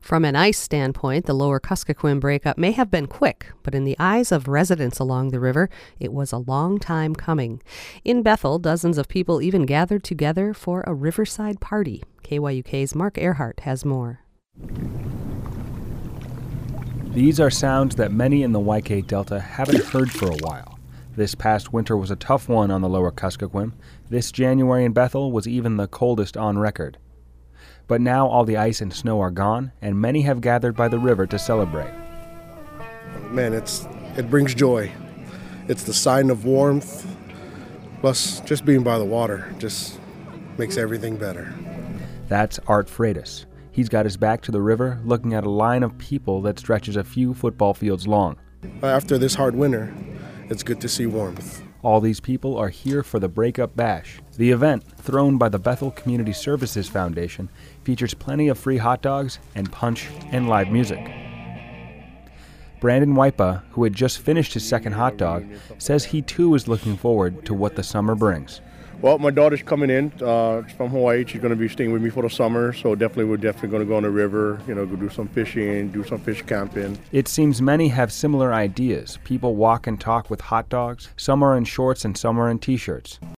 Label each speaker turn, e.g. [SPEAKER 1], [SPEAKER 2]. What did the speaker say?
[SPEAKER 1] From an ice standpoint, the Lower Kuskokwim breakup may have been quick, but in the eyes of residents along the river, it was a long time coming. In Bethel, dozens of people even gathered together for a riverside party. KYUK's Mark Earhart has more.
[SPEAKER 2] These are sounds that many in the Waikate Delta haven't heard for a while. This past winter was a tough one on the Lower Kuskokwim. This January in Bethel was even the coldest on record. But now all the ice and snow are gone, and many have gathered by the river to celebrate.
[SPEAKER 3] Man, it brings joy. It's the sign of warmth, plus just being by the water just makes everything better.
[SPEAKER 2] That's Art Freitas. He's got his back to the river, looking at a line of people that stretches a few football fields long.
[SPEAKER 3] After this hard winter, it's good to see warmth.
[SPEAKER 2] All these people are here for the Breakup Bash. The event, thrown by the Bethel Community Services Foundation, features plenty of free hot dogs and punch and live music. Brandon Waipa, who had just finished his second hot dog, says he too is looking forward to what the summer brings.
[SPEAKER 4] Well, my daughter's coming in from Hawaii. She's going to be staying with me for the summer, so we're definitely going to go on the river, go do some fishing, do some fish camping.
[SPEAKER 2] It seems many have similar ideas. People walk and talk with hot dogs. Some are in shorts and some are in T-shirts.